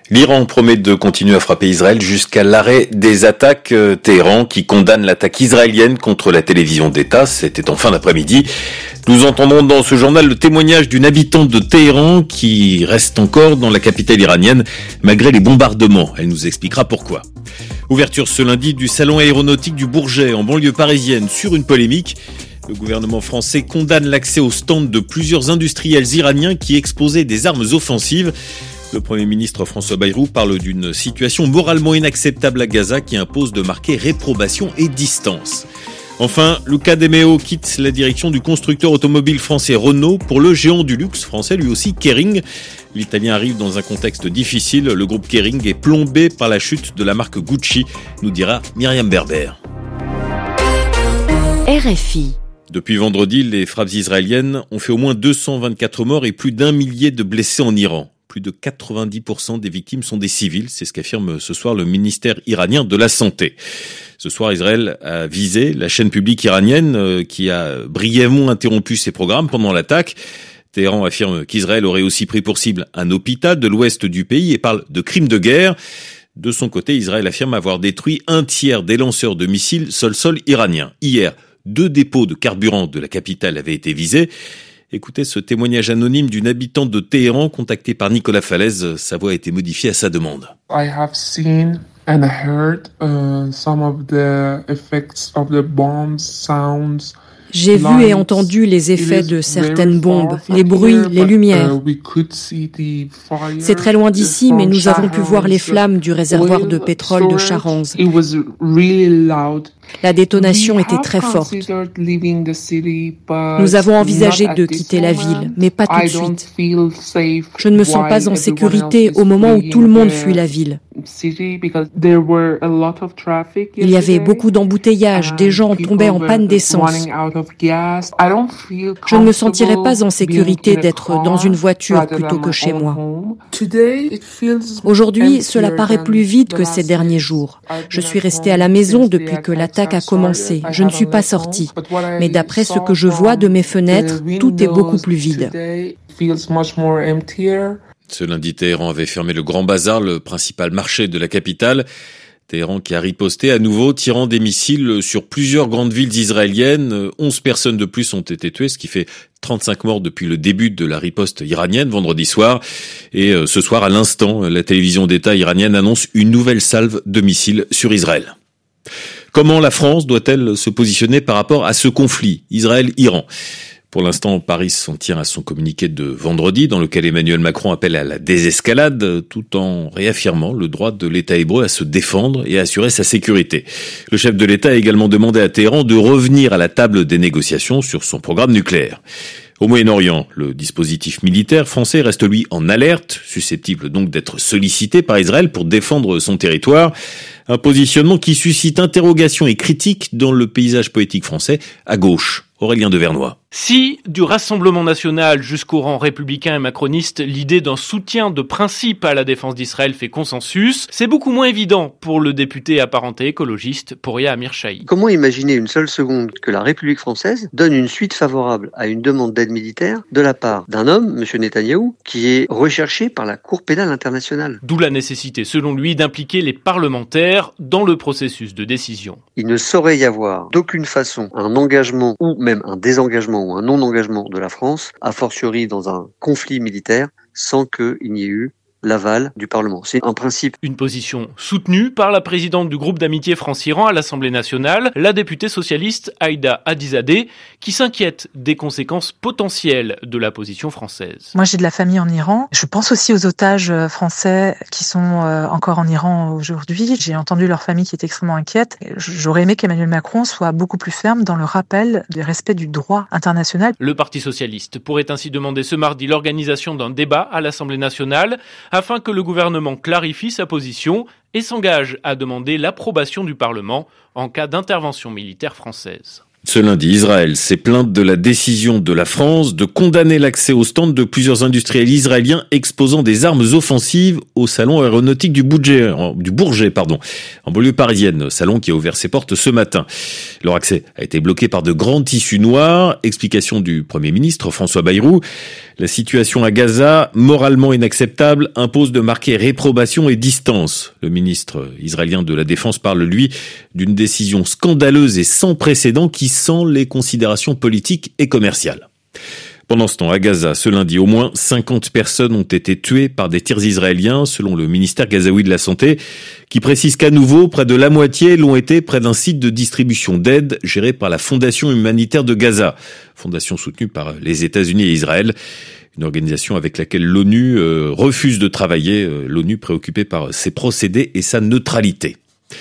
L'Iran promet de continuer à frapper Israël jusqu'à l'arrêt des attaques. Téhéran qui condamne l'attaque israélienne contre la télévision d'État. C'était en fin d'après-midi. Nous entendrons dans ce journal le témoignage d'une habitante de Téhéran qui reste encore dans la capitale iranienne malgré les bombardements. Elle nous expliquera pourquoi. Ouverture ce lundi du salon aéronautique du Bourget en banlieue parisienne sur une polémique. Le gouvernement français condamne l'accès aux stands de plusieurs industriels iraniens qui exposaient des armes offensives. Le Premier ministre François Bayrou parle d'une situation moralement inacceptable à Gaza qui impose de marquer réprobation et distance. Enfin, Luca De Meo quitte la direction du constructeur automobile français Renault pour le géant du luxe français, lui aussi Kering. L'Italien arrive dans un contexte difficile. Le groupe Kering est plombé par la chute de la marque Gucci, nous dira Myriam Berber. RFI. Depuis vendredi, les frappes israéliennes ont fait au moins 224 morts et plus d'1 millier de blessés en Iran. Plus de 90% des victimes sont des civils, c'est ce qu'affirme ce soir le ministère iranien de la Santé. Ce soir, Israël a visé la chaîne publique iranienne qui a brièvement interrompu ses programmes pendant l'attaque. Téhéran affirme qu'Israël aurait aussi pris pour cible un hôpital de l'ouest du pays et parle de crimes de guerre. De son côté, Israël affirme avoir détruit un tiers des lanceurs de missiles sol-sol iraniens. Hier, 2 dépôts de carburant de la capitale avaient été visés. Écoutez ce témoignage anonyme d'une habitante de Téhéran contactée par Nicolas Falaise. Sa voix a été modifiée à sa demande. I have seen and heard some of the effects of the bombs, sounds. J'ai vu et entendu les effets de certaines bombes, les bruits, les lumières. C'est très loin d'ici, mais nous avons pu voir les flammes du réservoir de pétrole de Sharonz. La détonation était très forte. Nous avons envisagé de quitter la ville, mais pas tout de suite. Je ne me sens pas en sécurité au moment où tout le monde fuit la ville. Il y avait beaucoup d'embouteillages, des gens tombaient en panne d'essence. Je ne me sentirais pas en sécurité d'être dans une voiture plutôt que chez moi. Aujourd'hui, cela paraît plus vide que ces derniers jours. Je suis restée à la maison depuis que l'attaque a commencé. Je ne suis pas sortie. Mais d'après ce que je vois de mes fenêtres, tout est beaucoup plus vide. Ce lundi, Téhéran avait fermé le Grand Bazar, le principal marché de la capitale. Téhéran qui a riposté à nouveau, tirant des missiles sur plusieurs grandes villes israéliennes. 11 personnes de plus ont été tuées, ce qui fait 35 morts depuis le début de la riposte iranienne vendredi soir. Et ce soir, à l'instant, la télévision d'État iranienne annonce une nouvelle salve de missiles sur Israël. Comment la France doit-elle se positionner par rapport à ce conflit Israël-Iran ? Pour l'instant, Paris s'en tient à son communiqué de vendredi, dans lequel Emmanuel Macron appelle à la désescalade, tout en réaffirmant le droit de l'État hébreu à se défendre et à assurer sa sécurité. Le chef de l'État a également demandé à Téhéran de revenir à la table des négociations sur son programme nucléaire. Au Moyen-Orient, le dispositif militaire français reste lui en alerte, susceptible donc d'être sollicité par Israël pour défendre son territoire. Un positionnement qui suscite interrogations et critiques dans le paysage politique français, à gauche. Aurélien Devernois. Si, du Rassemblement national jusqu'au rang républicain et macroniste, l'idée d'un soutien de principe à la défense d'Israël fait consensus, c'est beaucoup moins évident pour le député apparenté écologiste Pouria Amirchahi. Comment imaginer une seule seconde que la République française donne une suite favorable à une demande d'aide militaire de la part d'un homme, M. Netanyahou, qui est recherché par la Cour pénale internationale ? D'où la nécessité, selon lui, d'impliquer les parlementaires dans le processus de décision. Il ne saurait y avoir d'aucune façon un engagement ou même un désengagement ou un non-engagement de la France, a fortiori dans un conflit militaire, sans qu'il n'y ait eu l'aval du Parlement. C'est un principe. Une position soutenue par la présidente du groupe d'amitié France-Iran à l'Assemblée nationale, la députée socialiste Aïda Hadizadeh, qui s'inquiète des conséquences potentielles de la position française. Moi, j'ai de la famille en Iran. Je pense aussi aux otages français qui sont encore en Iran aujourd'hui. J'ai entendu leur famille qui est extrêmement inquiète. J'aurais aimé qu'Emmanuel Macron soit beaucoup plus ferme dans le rappel du respect du droit international. Le Parti socialiste pourrait ainsi demander ce mardi l'organisation d'un débat à l'Assemblée nationale afin que le gouvernement clarifie sa position et s'engage à demander l'approbation du Parlement en cas d'intervention militaire française. Ce lundi, Israël s'est plainte de la décision de la France de condamner l'accès aux stands de plusieurs industriels israéliens exposant des armes offensives au salon aéronautique du Bourget, en banlieue parisienne, salon qui a ouvert ses portes ce matin. Leur accès a été bloqué par de grands tissus noirs. Explication du Premier ministre François Bayrou. La situation à Gaza, moralement inacceptable, impose de marquer réprobation et distance. Le ministre israélien de la Défense parle, lui, d'une décision scandaleuse et sans précédent qui sent les considérations politiques et commerciales. Pendant ce temps, à Gaza, ce lundi, au moins 50 personnes ont été tuées par des tirs israéliens, selon le ministère gazaoui de la Santé, qui précise qu'à nouveau, près de la moitié l'ont été près d'un site de distribution d'aide géré par la Fondation humanitaire de Gaza, fondation soutenue par les États-Unis et Israël, une organisation avec laquelle l'ONU refuse de travailler, l'ONU préoccupée par ses procédés et sa neutralité.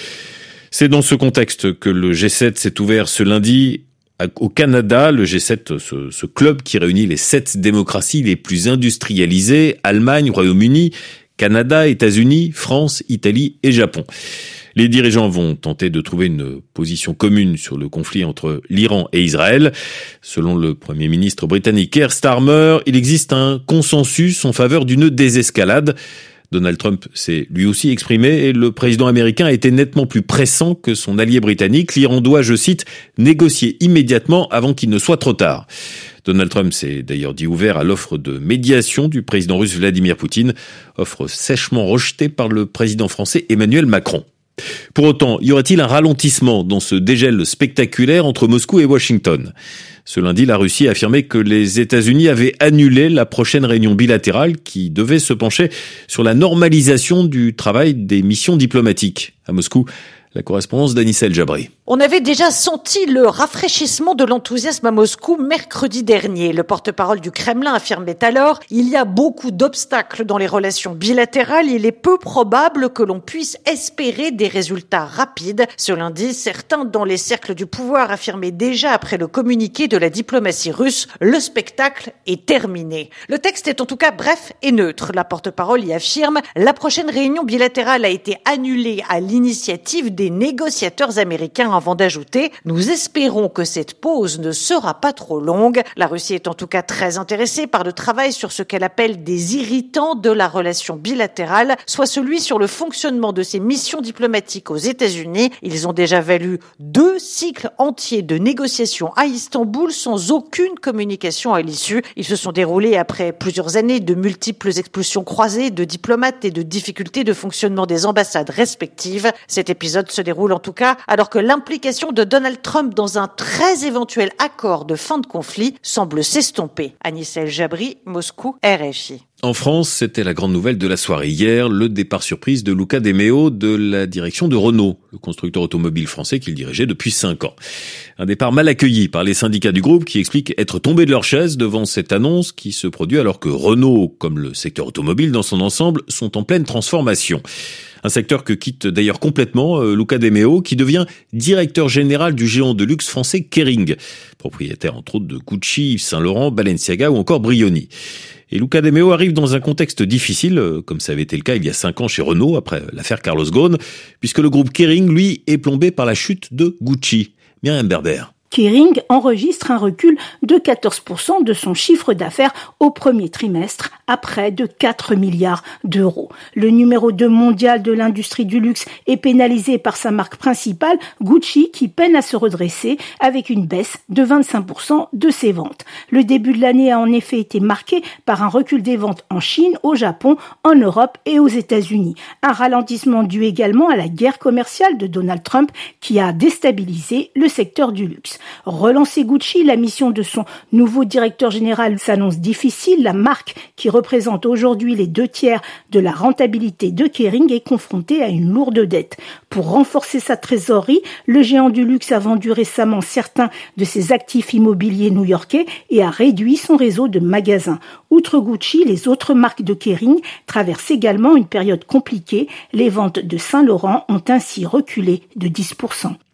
C'est dans ce contexte que le G7 s'est ouvert ce lundi au Canada. Le G7, ce club qui réunit les 7 démocraties les plus industrialisées, Allemagne, Royaume-Uni, Canada, États-Unis, France, Italie et Japon. Les dirigeants vont tenter de trouver une position commune sur le conflit entre l'Iran et Israël. Selon le Premier ministre britannique Keir Starmer, il existe un consensus en faveur d'une désescalade. Donald Trump s'est lui aussi exprimé et le président américain a été nettement plus pressant que son allié britannique. L'Iran doit, je cite, négocier immédiatement avant qu'il ne soit trop tard. Donald Trump s'est d'ailleurs dit ouvert à l'offre de médiation du président russe Vladimir Poutine, offre sèchement rejetée par le président français Emmanuel Macron. Pour autant, y aurait-il un ralentissement dans ce dégel spectaculaire entre Moscou et Washington ? Ce lundi, la Russie a affirmé que les États-Unis avaient annulé la prochaine réunion bilatérale qui devait se pencher sur la normalisation du travail des missions diplomatiques. À Moscou, la correspondance d'Anissa El Jabri. On avait déjà senti le rafraîchissement de l'enthousiasme à Moscou mercredi dernier. Le porte-parole du Kremlin affirmait alors « Il y a beaucoup d'obstacles dans les relations bilatérales. Il est peu probable que l'on puisse espérer des résultats rapides. » Ce lundi, certains dans les cercles du pouvoir affirmaient déjà après le communiqué de la diplomatie russe « Le spectacle est terminé ». Le texte est en tout cas bref et neutre. La porte-parole y affirme « La prochaine réunion bilatérale a été annulée à l'initiative des négociateurs américains » avant d'ajouter « Nous espérons que cette pause ne sera pas trop longue ». La Russie est en tout cas très intéressée par le travail sur ce qu'elle appelle des irritants de la relation bilatérale, soit celui sur le fonctionnement de ses missions diplomatiques aux États-Unis. Ils ont déjà valu 2 cycles entiers de négociations à Istanbul sans aucune communication à l'issue. Ils se sont déroulés après plusieurs années de multiples expulsions croisées de diplomates et de difficultés de fonctionnement des ambassades respectives. Cet épisode se déroule en tout cas alors que l'implication de Donald Trump dans un très éventuel accord de fin de conflit semble s'estomper. Anissa El Jabri, Moscou, RFI. En France, c'était la grande nouvelle de la soirée hier, le départ surprise de Luca De Meo de la direction de Renault, le constructeur automobile français qu'il dirigeait depuis 5 ans. Un départ mal accueilli par les syndicats du groupe qui expliquent être tombés de leur chaise devant cette annonce qui se produit alors que Renault, comme le secteur automobile dans son ensemble, sont en pleine transformation. Un secteur que quitte d'ailleurs complètement Luca De Meo, qui devient directeur général du géant de luxe français Kering, propriétaire entre autres de Gucci, Yves Saint Laurent, Balenciaga ou encore Brioni. Et Luca De Meo arrive dans un contexte difficile, comme ça avait été le cas il y a 5 ans chez Renault, après l'affaire Carlos Ghosn, puisque le groupe Kering, lui, est plombé par la chute de Gucci. Myriam Berber. Kering enregistre un recul de 14% de son chiffre d'affaires au premier trimestre, à près de 4 milliards d'euros. Le numéro 2 mondial de l'industrie du luxe est pénalisé par sa marque principale, Gucci, qui peine à se redresser avec une baisse de 25% de ses ventes. Le début de l'année a en effet été marqué par un recul des ventes en Chine, au Japon, en Europe et aux États-Unis. Un ralentissement dû également à la guerre commerciale de Donald Trump qui a déstabilisé le secteur du luxe. Relancer Gucci, la mission de son nouveau directeur général s'annonce difficile. La marque, qui représente aujourd'hui les 2/3 de la rentabilité de Kering, est confrontée à une lourde dette. Pour renforcer sa trésorerie, le géant du luxe a vendu récemment certains de ses actifs immobiliers new-yorkais et a réduit son réseau de magasins. Outre Gucci, les autres marques de Kering traversent également une période compliquée. Les ventes de Saint Laurent ont ainsi reculé de 10%.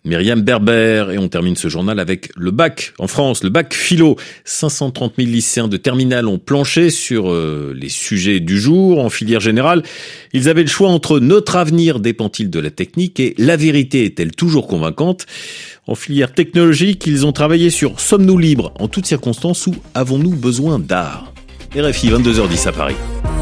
Myriam Berber. Et on termine ce journal avec le bac en France, le bac philo. 530 000 lycéens de terminale ont planché sur les sujets du jour en filière générale. Ils avaient le choix entre notre avenir dépend-il de la technique et la vérité est-elle toujours convaincante? En filière technologique, ils ont travaillé sur sommes-nous libres en toutes circonstances ou avons-nous besoin d'art? RFI 22h10 à Paris.